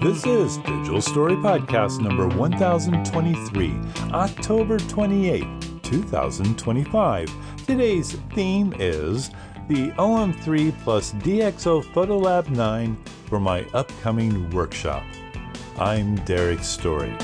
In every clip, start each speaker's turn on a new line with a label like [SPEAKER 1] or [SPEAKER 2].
[SPEAKER 1] This is Digital Story Podcast number 1023, October 28, 2025. Today's theme is the OM3 plus DxO Photolab 9 for my upcoming workshop. I'm Derek Story.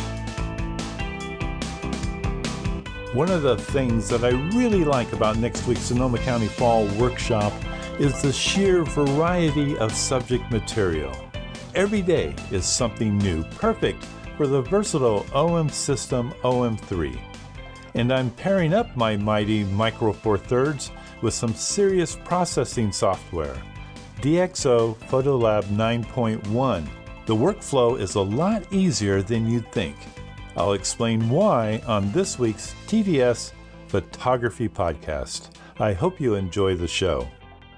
[SPEAKER 1] One of the things that I really like about next week's Sonoma County Fall Workshop is the sheer variety of subject material. Every day is something new, perfect for the versatile OM system OM3. And I'm pairing up my mighty Micro Four Thirds with some serious processing software, DxO Photolab 9.1. The workflow is a lot easier than you'd think. I'll explain why on this week's TVS Photography Podcast. I hope you enjoy the show.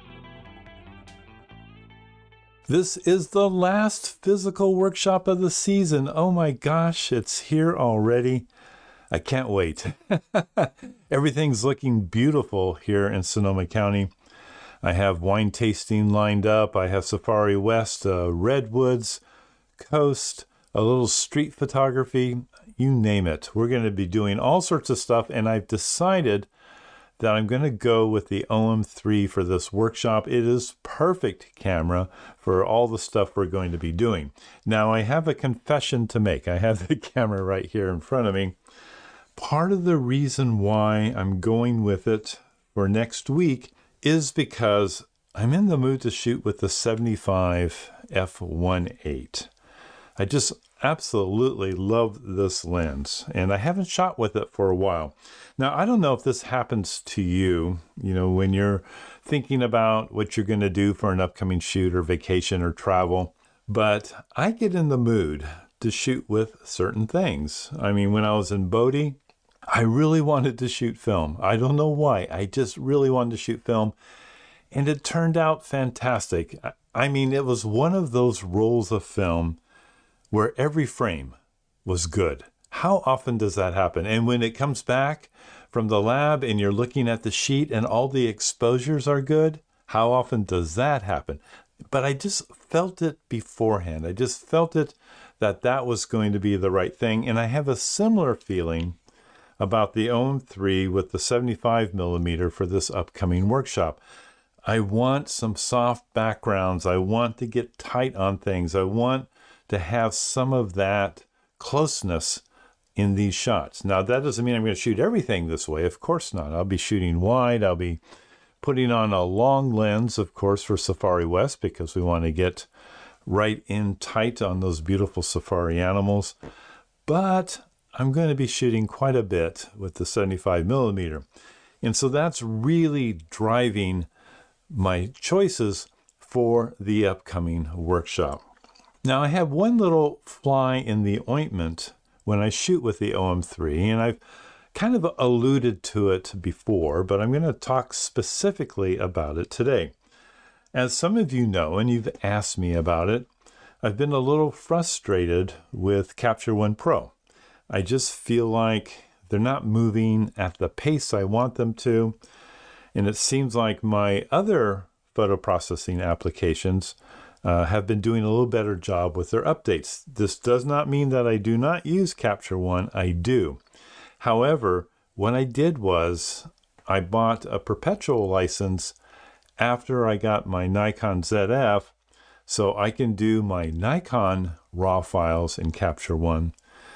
[SPEAKER 1] This is the last physical workshop of the season. Oh my gosh, it's here already. I can't wait. Everything's looking beautiful here in Sonoma County. I have wine tasting lined up. I have Safari West, Redwoods, Coast, a little street photography, you name it. We're going to be doing all sorts of stuff, and I've decided that I'm going to go with the OM3 for this workshop. It is perfect camera for all the stuff we're going to be doing. Now, I have a confession to make. I have the camera right here in front of me. Part of the reason why I'm going with it for next week is because I'm in the mood to shoot with the 75 f1.8. I just absolutely love this lens, and I haven't shot with it for a while. Now, I don't know if this happens to you, when you're thinking about what you're going to do for an upcoming shoot or vacation or travel, but I get in the mood to shoot with certain things. I mean, when I was in Bodie, I really wanted to shoot film. I don't know why. I just really wanted to shoot film, and it turned out fantastic. I mean, it was one of those rolls of film where every frame was good. How often does that happen? And when it comes back from the lab and you're looking at the sheet and all the exposures are good, how often does that happen? But I just felt it beforehand. I just felt it that was going to be the right thing. And I have a similar feeling about the OM3 with the 75 millimeter for this upcoming workshop. I want some soft backgrounds. I want to get tight on things. I want to have some of that closeness in these shots. Now, that doesn't mean I'm going to shoot everything this way. Of course not. I'll be shooting wide. I'll be putting on a long lens, of course, for Safari West, because we want to get right in tight on those beautiful safari animals. But I'm going to be shooting quite a bit with the 75 millimeter. And so that's really driving my choices for the upcoming workshop. Now, I have one little fly in the ointment when I shoot with the OM3, and I've kind of alluded to it before, but I'm going to talk specifically about it today. As some of you know, and you've asked me about it, I've been a little frustrated with Capture One Pro. I just feel like they're not moving at the pace I want them to, and it seems like my other photo processing applications have been doing a little better job with their updates. This does not mean that I do not use Capture One. I do. However, what I did was I bought a perpetual license after I got my Nikon ZF, so I can do my Nikon RAW files in Capture One,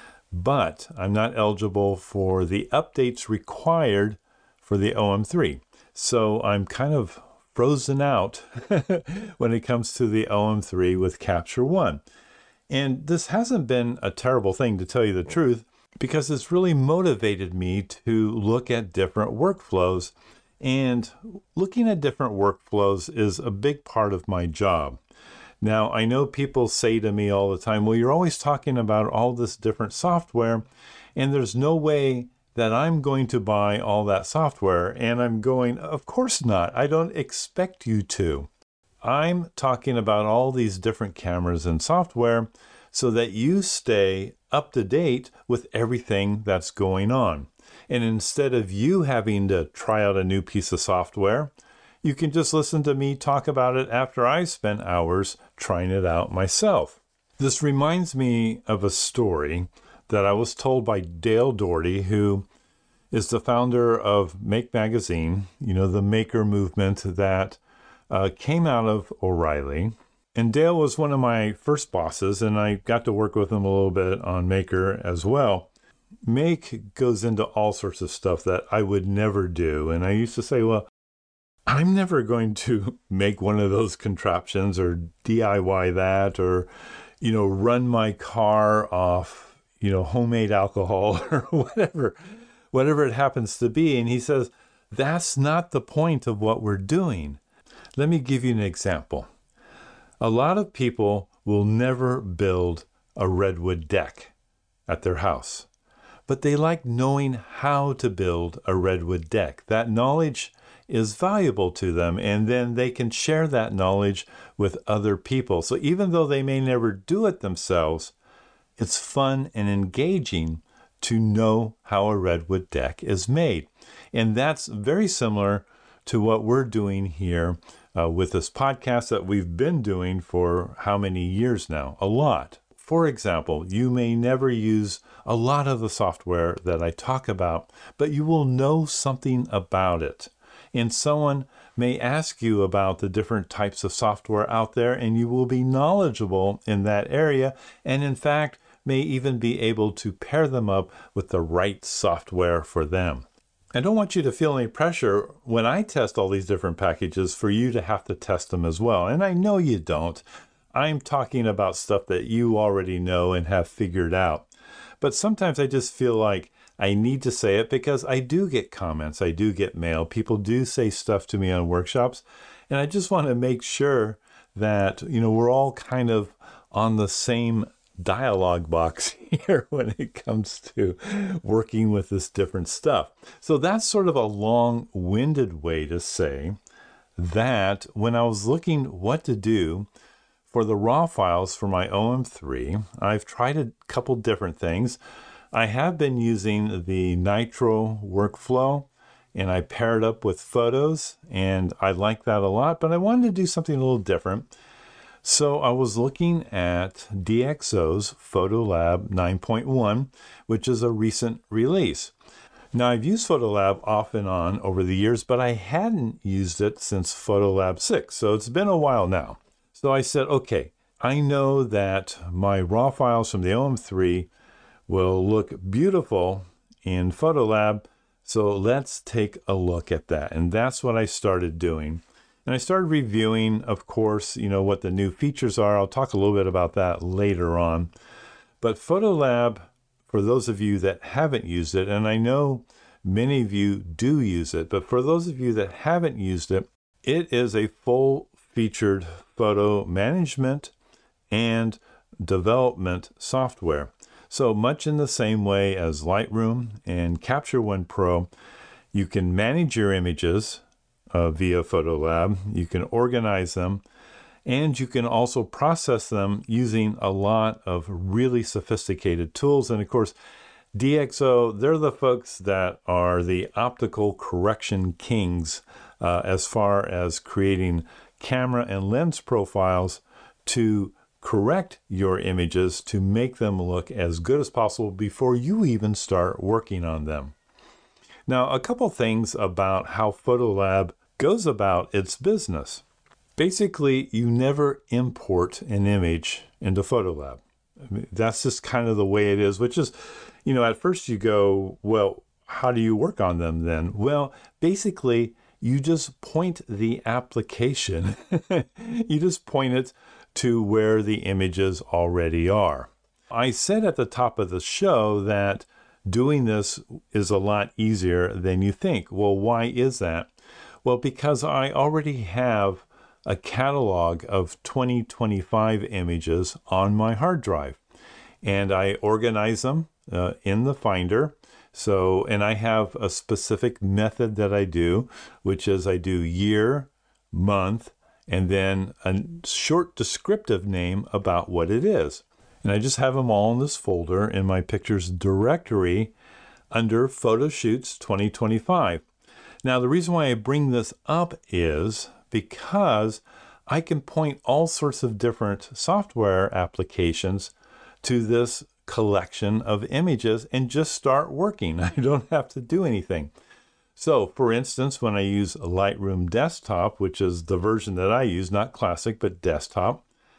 [SPEAKER 1] but I'm not eligible for the updates required for the OM3. So I'm kind of frozen out when it comes to the OM3 with Capture One. And this hasn't been a terrible thing, to tell you the truth, because it's really motivated me to look at different workflows. And looking at different workflows is a big part of my job. Now, I know people say to me all the time, well, you're always talking about all this different software, and there's no way that I'm going to buy all that software. And I'm going, of course not. I don't expect you to. I'm talking about all these different cameras and software so that you stay up to date with everything that's going on. And instead of you having to try out a new piece of software, You can just listen to me talk about it after I spent hours trying it out myself. This reminds me of a story that I was told by Dale Doherty, who is the founder of Make Magazine, the maker movement that came out of O'Reilly. And Dale was one of my first bosses, and I got to work with him a little bit on Maker as well. Make goes into all sorts of stuff that I would never do. And I used to say, well, I'm never going to make one of those contraptions or DIY that or, run my car off, homemade alcohol or whatever it happens to be. And he says, that's not the point of what we're doing. Let me give you an example. A lot of people will never build a redwood deck at their house, but they like knowing how to build a redwood deck. That knowledge is valuable to them, and then they can share that knowledge with other people. So even though they may never do it themselves, it's fun and engaging to know how a redwood deck is made. And that's very similar to what we're doing here with this podcast that we've been doing for how many years now? A lot. For example, you may never use a lot of the software that I talk about, but you will know something about it. And someone may ask you about the different types of software out there, and you will be knowledgeable in that area, and in fact, may even be able to pair them up with the right software for them. I don't want you to feel any pressure when I test all these different packages for you to have to test them as well. And I know you don't. I'm talking about stuff that you already know and have figured out. But sometimes I just feel like I need to say it because I do get comments. I do get mail. People do say stuff to me on workshops. And I just want to make sure that, we're all kind of on the same dialogue box here when it comes to working with this different stuff. So that's sort of a long-winded way to say that when I was looking what to do for the raw files for my OM3, I've tried a couple different things. I have been using the Nitro workflow, and I paired up with photos, and I like that a lot, but I wanted to do something a little different. So I was looking at DxO's PhotoLab 9.1, which is a recent release. Now, I've used PhotoLab off and on over the years, but I hadn't used it since PhotoLab 6, so it's been a while now. So I said, okay, I know that my raw files from the OM3 will look beautiful in PhotoLab, so let's take a look at that. And that's what I started doing. And I started reviewing, of course, what the new features are. I'll talk a little bit about that later on. But PhotoLab, for those of you that haven't used it, and I know many of you do use it, but for those of you that haven't used it, it is a full-featured photo management and development software. So much in the same way as Lightroom and Capture One Pro, you can manage your images via PhotoLab. You can organize them, and you can also process them using a lot of really sophisticated tools. And of course, DxO, they're the folks that are the optical correction kings as far as creating camera and lens profiles to correct your images to make them look as good as possible before you even start working on them. Now, a couple things about how PhotoLab goes about its business. Basically, you never import an image into PhotoLab. That's just kind of the way it is, which is, at first you go, well, how do you work on them then? Well, basically, you just point the application, you just point it to where the images already are. I said at the top of the show that doing this is a lot easier than you think. Well, why is that? Well, because I already have a catalog of 2025 images on my hard drive, and I organize them in the Finder. So, and I have a specific method that I do, which is I do year, month, and then a short descriptive name about what it is. And I just have them all in this folder in my pictures directory under Photo Shoots 2025. Now, the reason why I bring this up is because I can point all sorts of different software applications to this collection of images and just start working. I don't have to do anything. So, for instance, when I use Lightroom Desktop, which is the version that I use, not Classic, but Desktop,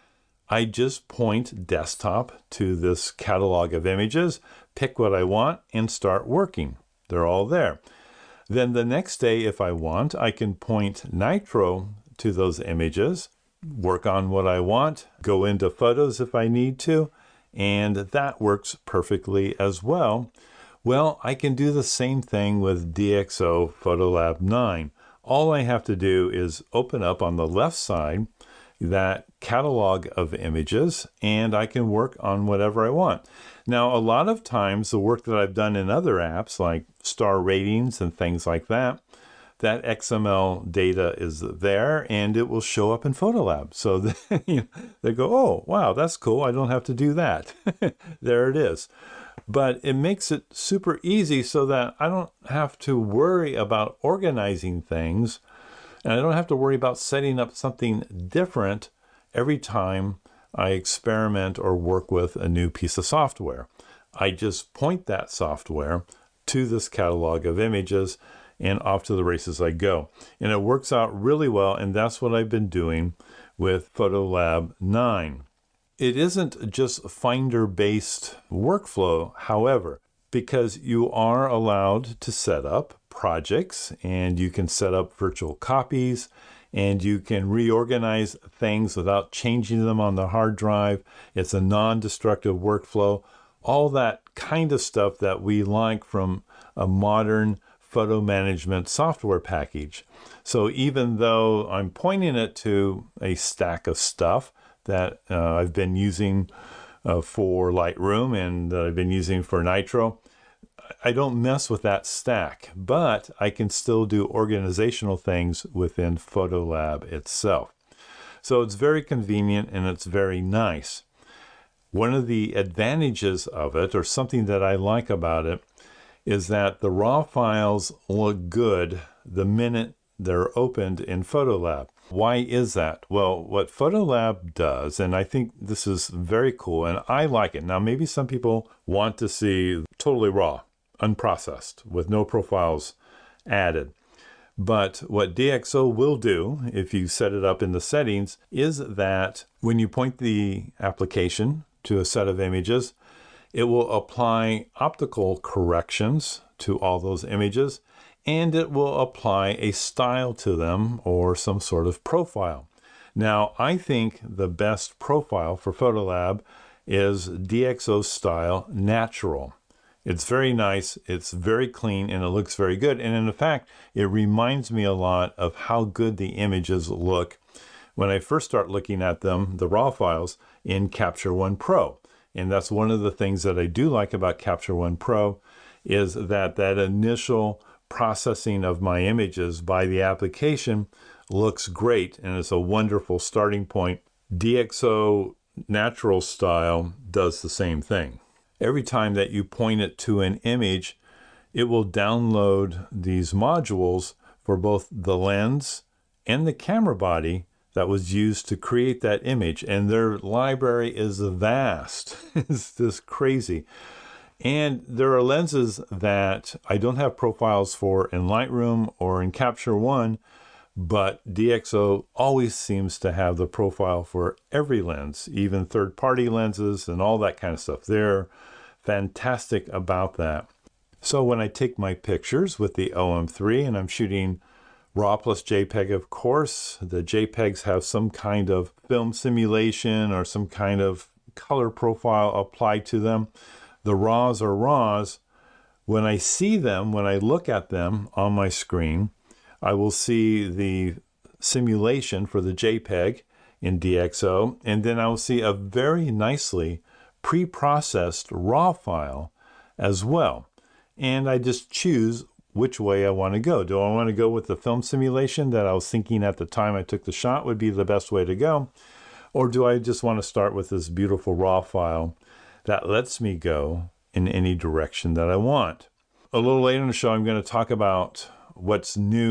[SPEAKER 1] I just point Desktop to this catalog of images, pick what I want, and start working. They're all there. Then the next day, if I want, I can point Nitro to those images, work on what I want, go into photos if I need to, and that works perfectly as well. Well, I can do the same thing with DxO Photolab 9. All I have to do is open up on the left side that catalog of images, and I can work on whatever I want. Now, a lot of times the work that I've done in other apps like star ratings and things like that, that XML data is there and it will show up in Photolab. So they go, oh, wow, that's cool. I don't have to do that. There it is. But it makes it super easy so that I don't have to worry about organizing things, and I don't have to worry about setting up something different every time I experiment or work with a new piece of software. I just point that software to this catalog of images and off to the races I go. And it works out really well, and that's what I've been doing with Photolab 9. It isn't just Finder-based workflow, however, because you are allowed to set up projects and you can set up virtual copies and you can reorganize things without changing them on the hard drive. It's a non-destructive workflow. All that kind of stuff that we like from a modern photo management software package. So even though I'm pointing it to a stack of stuff that I've been using for Lightroom and that I've been using for Nitro, I don't mess with that stack, but I can still do organizational things within Photolab itself. So it's very convenient and it's very nice. One of the advantages of it, or something that I like about it, is that the raw files look good the minute they're opened in Photolab. Why is that? Well, what Photolab does, and I think this is very cool, and I like it. Now, maybe some people want to see totally raw, unprocessed, with no profiles added. But what DxO will do, if you set it up in the settings, is that when you point the application to a set of images, it will apply optical corrections to all those images, and it will apply a style to them or some sort of profile. Now, I think the best profile for Photolab is DxO Style Natural. It's very nice, it's very clean, and it looks very good. And in fact, it reminds me a lot of how good the images look when I first start looking at them, the raw files, in Capture One Pro. And that's one of the things that I do like about Capture One Pro, is that initial processing of my images by the application looks great, and it's a wonderful starting point. DxO Natural Style does the same thing. Every time that you point it to an image, it will download these modules for both the lens and the camera body that was used to create that image. And their library is vast. It's just crazy. And there are lenses that I don't have profiles for in Lightroom or in Capture One, but DxO always seems to have the profile for every lens, even third-party lenses and all that kind of stuff. They're fantastic about that. So when I take my pictures with the OM3 and I'm shooting RAW plus JPEG, of course, the JPEGs have some kind of film simulation or some kind of color profile applied to them. The RAWs are RAWs. When I see them, when I look at them on my screen, I will see the simulation for the JPEG in DxO, and then I will see a very nicely pre-processed RAW file as well. And I just choose which way I want to go. Do I want to go with the film simulation that I was thinking at the time I took the shot would be the best way to go? Or do I just want to start with this beautiful RAW file that lets me go in any direction that I want? A little later in the show, I'm going to talk about what's new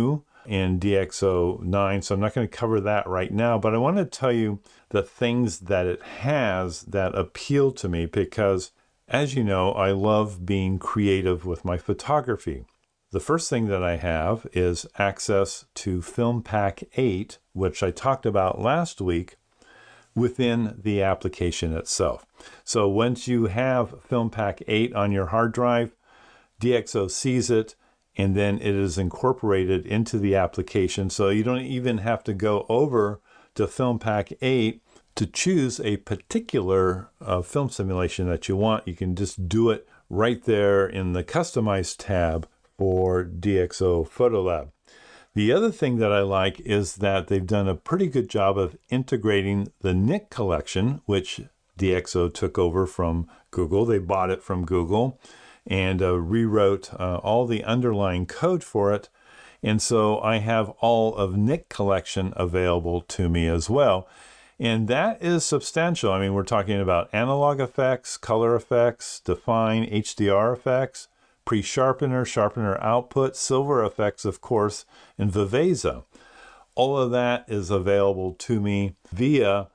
[SPEAKER 1] in DxO9, so I'm not going to cover that right now, but I want to tell you the things that it has that appeal to me because, as you know, I love being creative with my photography. The first thing that I have is access to FilmPak 8, which I talked about last week, within the application itself. So once you have FilmPak 8 on your hard drive, DxO sees it, and then it is incorporated into the application. So you don't even have to go over to FilmPak 8 to choose a particular film simulation that you want. You can just do it right there in the Customize tab for DxO Photolab. The other thing that I like is that they've done a pretty good job of integrating the Nik collection, which DxO took over from Google. They bought it from Google and rewrote all the underlying code for it. And so I have all of Nik collection available to me as well. And that is substantial. I mean, we're talking about analog effects, color effects, define, HDR effects, pre-sharpener, sharpener output, silver effects, of course, and Viveza. All of that is available to me via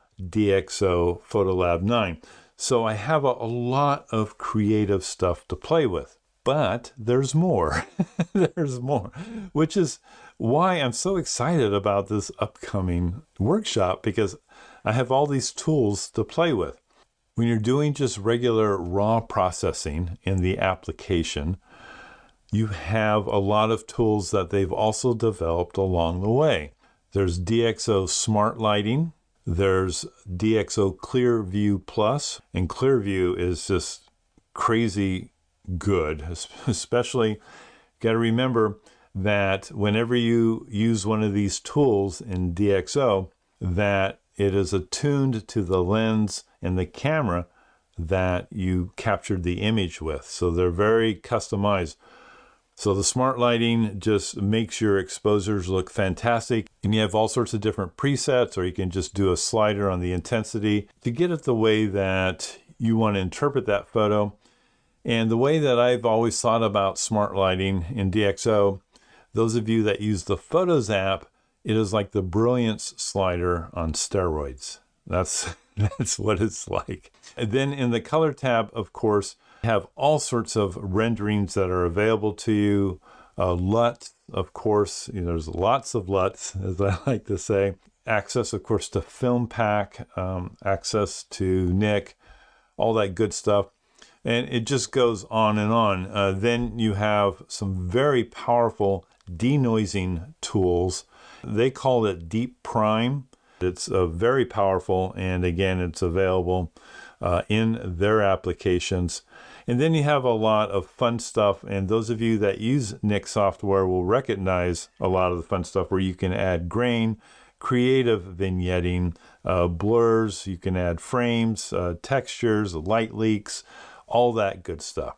[SPEAKER 1] DxO Photolab 9. So I have a lot of creative stuff to play with. But there's more. There's more, which is why I'm so excited about this upcoming workshop, because I have all these tools to play with. When you're doing just regular raw processing in the application, you have a lot of tools that they've also developed along the way. There's DxO Smart Lighting. There's DxO Clearview Plus, and Clearview is just crazy good, especially got to remember that whenever you use one of these tools in DxO, that it is attuned to the lens and the camera that you captured the image with. So they're very customized. So the smart lighting just makes your exposures look fantastic. And you have all sorts of different presets, or you can just do a slider on the intensity to get it the way that you want to interpret that photo. And the way that I've always thought about smart lighting in DxO, those of you that use the Photos app, it is like the Brilliance slider on steroids. That's what it's like. And then in the color tab, of course, have all sorts of renderings that are available to you. LUT, of course, there's lots of LUTs, as I like to say. Access, of course, to FilmPak, access to Nik, all that good stuff. And it just goes on and on. Then you have some very powerful denoising tools. They call it Deep Prime. It's very powerful, and again, it's available in their applications. And then you have a lot of fun stuff, and those of you that use Nik software will recognize a lot of the fun stuff where you can add grain, creative vignetting, blurs, you can add frames, textures, light leaks, all that good stuff.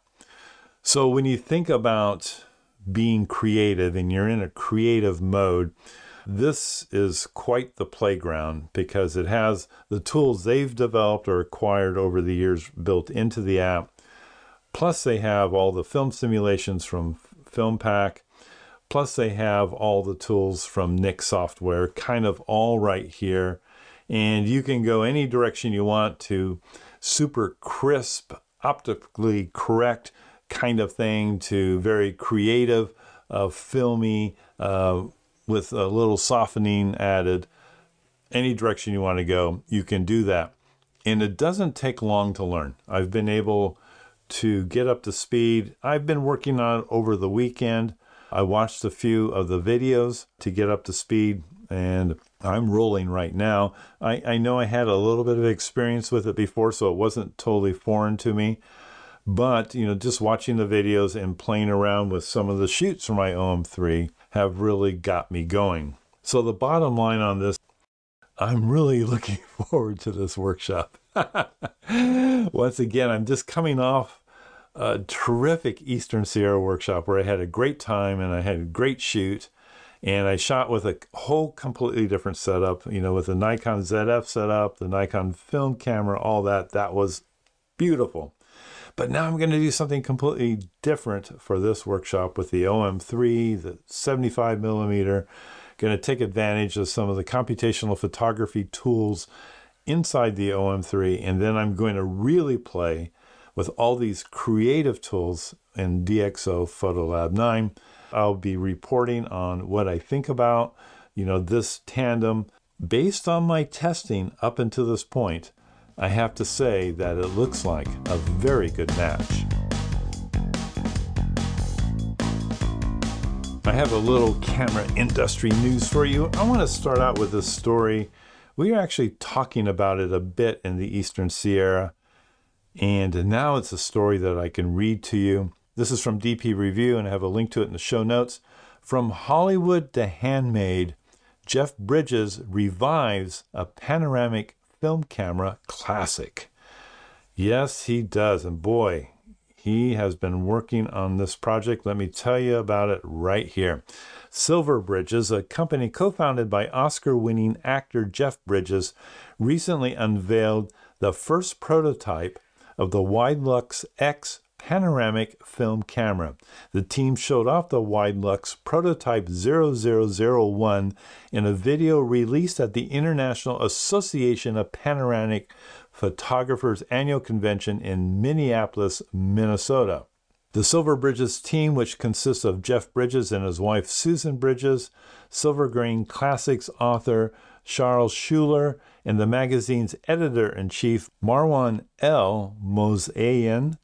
[SPEAKER 1] So when you think about being creative and you're in a creative mode, this is quite the playground, because it has the tools they've developed or acquired over the years built into the app. Plus they have all the film simulations from FilmPak. Plus they have all the tools from Nik software, kind of all right here. And you can go any direction you want to super crisp, optically correct kind of thing, to very creative, filmy, with a little softening added. Any direction you want to go, you can do that. And it doesn't take long to learn. I've been able to get up to speed. I've been working on it over the weekend. I watched a few of the videos to get up to speed, and I'm rolling right now. I know I had a little bit of experience with it before, so it wasn't totally foreign to me. But, just watching the videos and playing around with some of the shoots for my OM3 have really got me going. So the bottom line on this, I'm really looking forward to this workshop. Once again, I'm just coming off a terrific Eastern Sierra workshop where I had a great time and I had a great shoot. And I shot with a whole completely different setup, with the Nikon ZF setup, the Nikon film camera, all that. That was beautiful. But now I'm going to do something completely different for this workshop with the OM3, the 75 millimeter. Going to take advantage of some of the computational photography tools inside the OM3, and then I'm going to really play with all these creative tools in DxO Photolab 9. I'll be reporting on what I think about, this tandem. Based on my testing up until this point, I have to say that it looks like a very good match. I have a little camera industry news for you. I want to start out with this story. We are actually talking about it a bit in the Eastern Sierra, and now it's a story that I can read to you. This is from DP Review, and I have a link to it in the show notes. From Hollywood to Handmade, Jeff Bridges revives a panoramic film camera classic. Yes, he does, and boy, he has been working on this project. Let me tell you about it right here. Silver Bridges, a company co-founded by Oscar-winning actor Jeff Bridges, recently unveiled the first prototype of the Widelux X panoramic film camera. The team showed off the Widelux Prototype 0001 in a video released at the International Association of Panoramic Photographers annual convention in Minneapolis, Minnesota. The Silver Bridges team, which consists of Jeff Bridges and his wife Susan Bridges, Silver Grain Classics author Charles Schuler, and the magazine's editor-in-chief Marwan El Mosayan,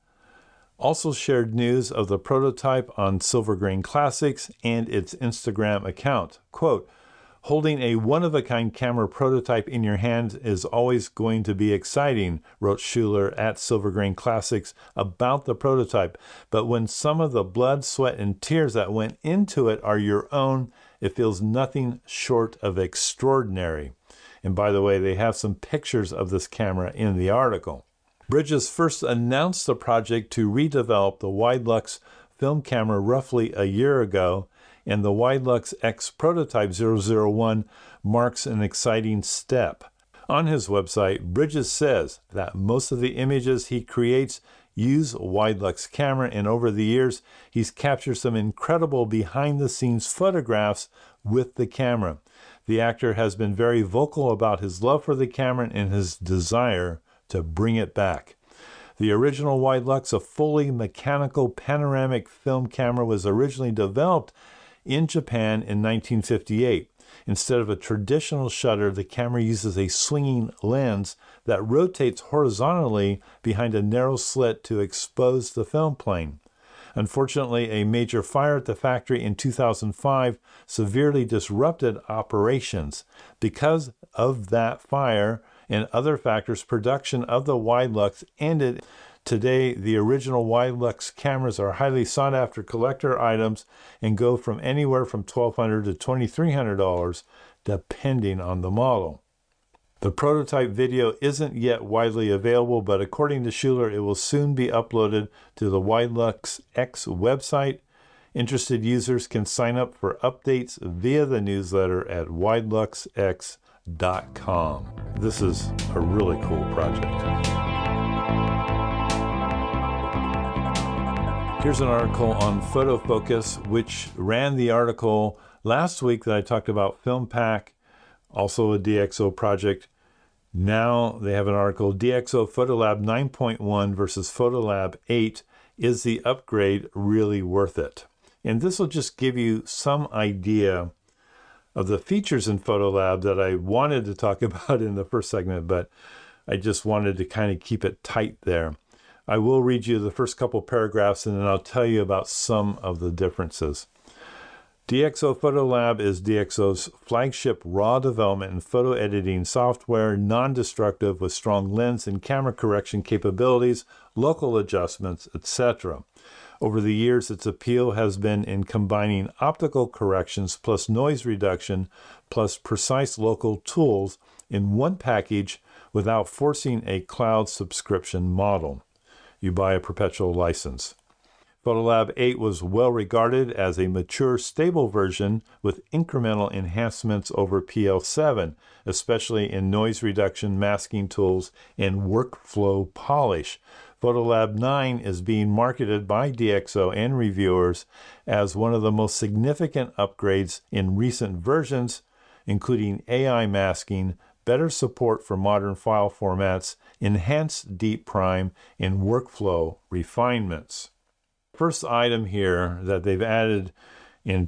[SPEAKER 1] also shared news of the prototype on Silver Grain Classics and its Instagram account. Quote, "Holding a one-of-a-kind camera prototype in your hand is always going to be exciting," wrote Schuler at Silver Grain Classics about the prototype. "But when some of the blood, sweat, and tears that went into it are your own, it feels nothing short of extraordinary." And by the way, they have some pictures of this camera in the article. Bridges first announced the project to redevelop the Widelux film camera roughly a year ago, and the Widelux X Prototype 001 marks an exciting step. On his website, Bridges says that most of the images he creates use Widelux camera, and over the years, he's captured some incredible behind-the-scenes photographs with the camera. The actor has been very vocal about his love for the camera and his desire to bring it back. The original Widelux, a fully mechanical panoramic film camera, was originally developed in Japan in 1958. Instead of a traditional shutter, the camera uses a swinging lens that rotates horizontally behind a narrow slit to expose the film plane. Unfortunately, a major fire at the factory in 2005 severely disrupted operations. Because of that fire and other factors, production of the Widelux ended. Today, the original Widelux cameras are highly sought-after collector items and go from anywhere from $1,200 to $2,300, depending on the model. The prototype video isn't yet widely available, but according to Schuler, it will soon be uploaded to the Widelux X website. Interested users can sign up for updates via the newsletter at wideluxx.com. This is a really cool project. Here's an article on PhotoFocus, which ran the article last week that I talked about FilmPack, also a DxO project. Now they have an article, DxO Photolab 9.1 versus Photolab 8. Is the upgrade really worth it? And this will just give you some idea of the features in Photolab that I wanted to talk about in the first segment, but I just wanted to kind of keep it tight there. I will read you the first couple paragraphs, and then I'll tell you about some of the differences. DxO Photolab is DxO's flagship raw development and photo editing software, non-destructive with strong lens and camera correction capabilities, local adjustments, etc. Over the years, its appeal has been in combining optical corrections plus noise reduction plus precise local tools in one package without forcing a cloud subscription model. You buy a perpetual license. Photolab 8 was well regarded as a mature, stable version with incremental enhancements over PL7, especially in noise reduction, masking tools, and workflow polish. Photolab 9 is being marketed by DxO and reviewers as one of the most significant upgrades in recent versions, including AI masking, better support for modern file formats, enhanced deep prime, and workflow refinements. First item here that they've added in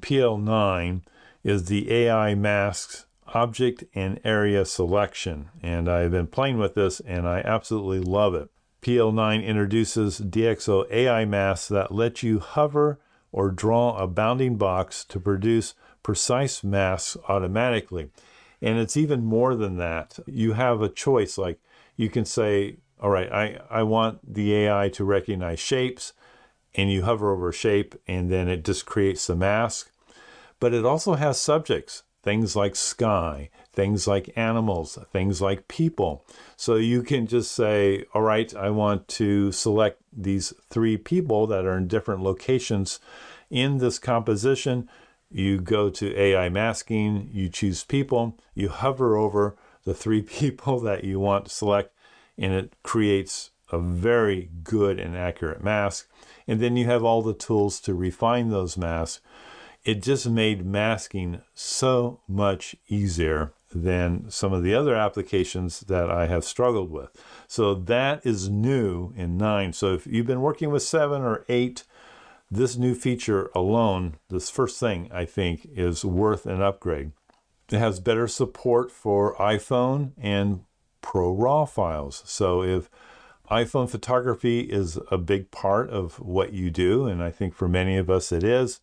[SPEAKER 1] PL9 is the AI masks object and area selection, and I've been playing with this and I absolutely love it. PL9 introduces DxO AI masks that let you hover or draw a bounding box to produce precise masks automatically. And it's even more than that. You have a choice, like you can say, all right, I want the AI to recognize shapes, and you hover over a shape and then it just creates the mask. But it also has subjects, things like sky, things like animals, things like people. So you can just say, all right, I want to select these 3 people that are in different locations in this composition. You go to AI masking, you choose people, you hover over the 3 people that you want to select, and it creates a very good and accurate mask. And then you have all the tools to refine those masks. It just made masking so much easier than some of the other applications that I have struggled with. So that is new in 9. So if you've been working with 7 or 8, this new feature alone, this first thing, I think, is worth an upgrade. It has better support for iPhone and ProRAW files. So if iPhone photography is a big part of what you do, and I think for many of us it is,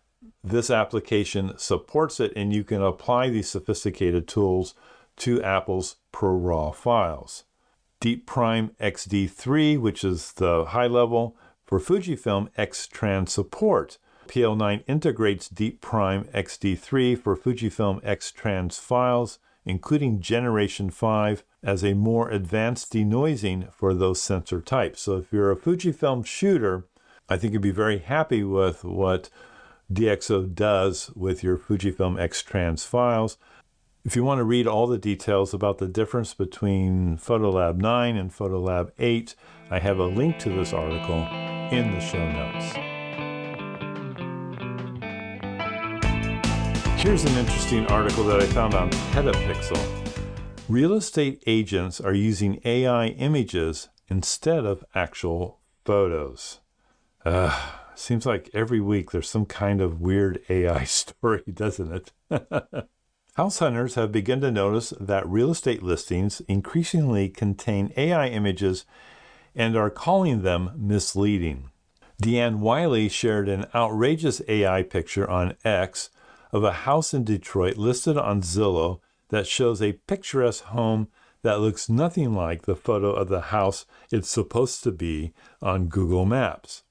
[SPEAKER 1] this application supports it, and you can apply these sophisticated tools to Apple's ProRAW files. Deep Prime XD3, which is the high level, for Fujifilm X-Trans support. PL9 integrates Deep Prime XD3 for Fujifilm X-Trans files, including Generation 5, as a more advanced denoising for those sensor types. So if you're a Fujifilm shooter, I think you'd be very happy with what DxO does with your Fujifilm X-Trans files. If you want to read all the details about the difference between Photolab 9 and Photolab 8, I have a link to this article in the show notes. Here's an interesting article that I found on Petapixel. Real estate agents are using AI images instead of actual photos. Seems like every week there's some kind of weird AI story, doesn't it? House hunters have begun to notice that real estate listings increasingly contain AI images and are calling them misleading. Deanne Wiley shared an outrageous AI picture on X of a house in Detroit listed on Zillow that shows a picturesque home that looks nothing like the photo of the house it's supposed to be on Google Maps.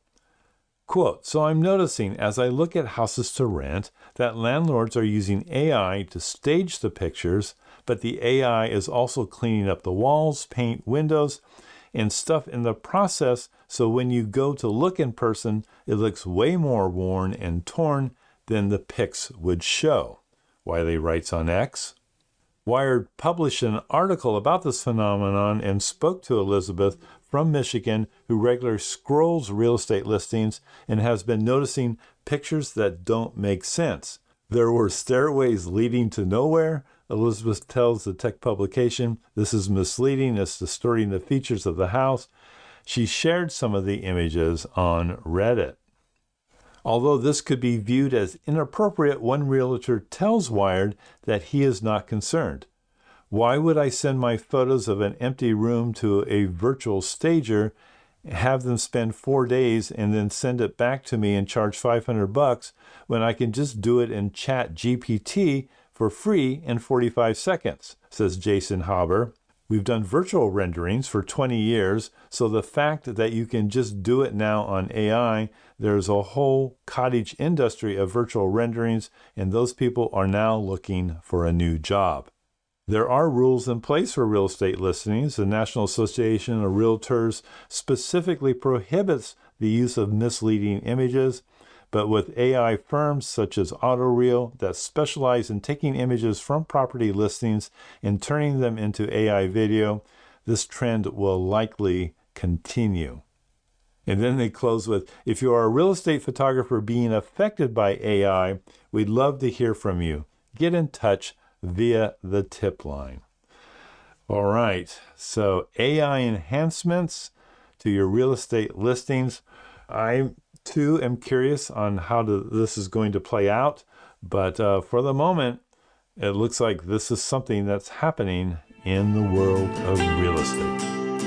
[SPEAKER 1] Quote, so I'm noticing as I look at houses to rent that landlords are using AI to stage the pictures, but the AI is also cleaning up the walls, paint, windows, and stuff in the process, so when you go to look in person, it looks way more worn and torn than the pics would show. Wiley writes on X. Wired published an article about this phenomenon and spoke to Elizabeth from Michigan, who regularly scrolls real estate listings and has been noticing pictures that don't make sense. There were stairways leading to nowhere. Elizabeth tells the tech publication this is misleading, it's distorting the features of the house. She shared some of the images on Reddit. Although this could be viewed as inappropriate, one realtor tells Wired that he is not concerned. Why would I send my photos of an empty room to a virtual stager, have them spend 4 days, and then send it back to me and charge $500 when I can just do it in ChatGPT for free in 45 seconds, says Jason Haber. We've done virtual renderings for 20 years, so the fact that you can just do it now on AI, there's a whole cottage industry of virtual renderings, and those people are now looking for a new job. There are rules in place for real estate listings. The National Association of Realtors specifically prohibits the use of misleading images, but with AI firms such as AutoReal that specialize in taking images from property listings and turning them into AI video, this trend will likely continue. And then they close with, if you are a real estate photographer being affected by AI, we'd love to hear from you. Get in touch via the tip line. All right, so AI enhancements to your real estate listings. I, too, am curious on how this is going to play out. But for the moment, it looks like this is something that's happening in the world of real estate.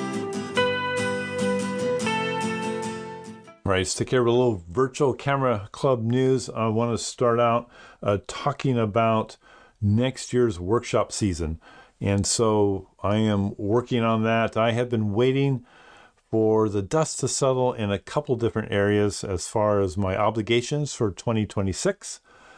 [SPEAKER 1] All right, let's take care of a little Virtual Camera Club news. I want to start out talking about next year's workshop season. And so I am working on that. I have been waiting for the dust to settle in a couple different areas as far as my obligations for 2026.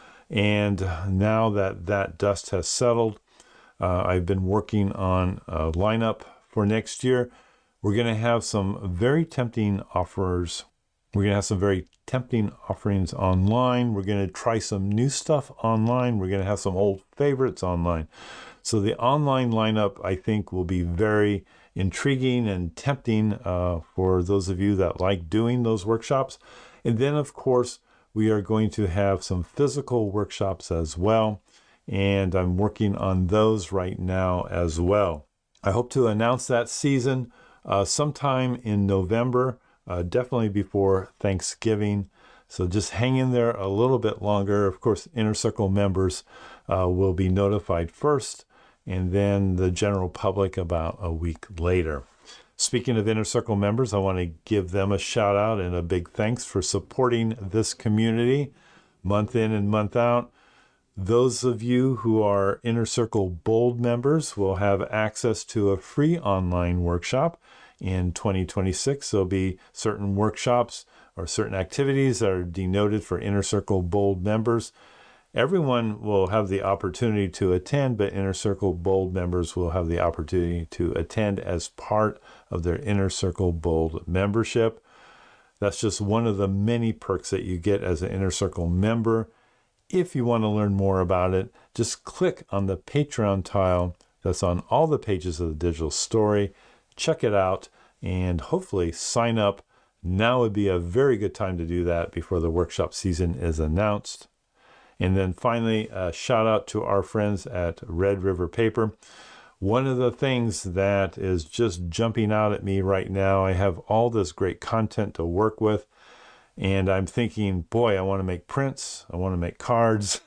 [SPEAKER 1] And now that that dust has settled, I've been working on a lineup for next year. We're going to have some very tempting offers. We're going to have some very tempting offerings online. We're going to try some new stuff online. We're going to have some old favorites online. So the online lineup, I think, will be very intriguing and tempting for those of you that like doing those workshops. And then, of course, we are going to have some physical workshops as well. And I'm working on those right now as well. I hope to announce that season sometime in November, definitely before Thanksgiving. So just hang in there a little bit longer. Of course, Inner Circle members will be notified first, and then the general public about a week later. Speaking of Inner Circle members, I want to give them a shout out and a big thanks for supporting this community month in and month out. Those of you who are Inner Circle Bold members will have access to a free online workshop in 2026. There'll be certain workshops or certain activities that are denoted for Inner Circle Bold members. Everyone will have the opportunity to attend, but Inner Circle Bold members will have the opportunity to attend as part of their Inner Circle Bold membership. That's just one of the many perks that you get as an Inner Circle member. If you want to learn more about it, just click on the Patreon tile that's on all the pages of the digital story. Check it out and hopefully sign up. Now would be a very good time to do that before the workshop season is announced. And then finally, a shout out to our friends at Red River Paper. One of the things that is just jumping out at me right now, I have all this great content to work with. And I'm thinking, boy, I want to make prints. I want to make cards.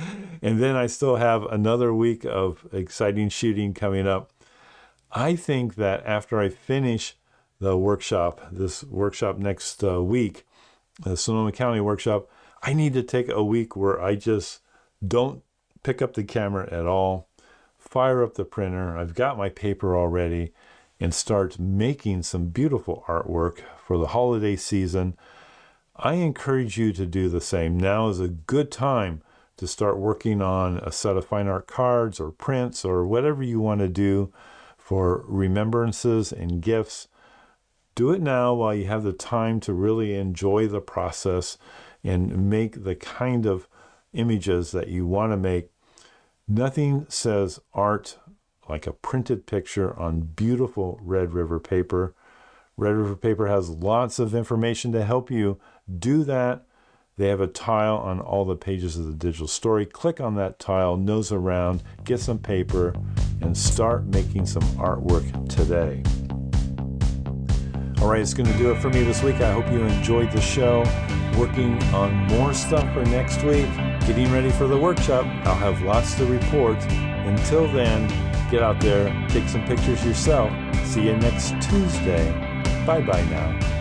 [SPEAKER 1] And then I still have another week of exciting shooting coming up. I think that after I finish the workshop, this workshop next week, the Sonoma County workshop, I need to take a week where I just don't pick up the camera at all, fire up the printer, I've got my paper already, and start making some beautiful artwork for the holiday season. I encourage you to do the same. Now is a good time to start working on a set of fine art cards or prints or whatever you want to do for remembrances and gifts. Do it now while you have the time to really enjoy the process and make the kind of images that you want to make. Nothing says art like a printed picture on beautiful Red River paper. Red River Paper has lots of information to help you do that. They have a tile on all the pages of the digital story. Click on that tile, nose around, get some paper, and start making some artwork today. All right, it's going to do it for me this week. I hope you enjoyed the show. Working on more stuff for next week. Getting ready for the workshop. I'll have lots to report. Until then, get out there, take some pictures yourself. See you next Tuesday. Bye-bye now.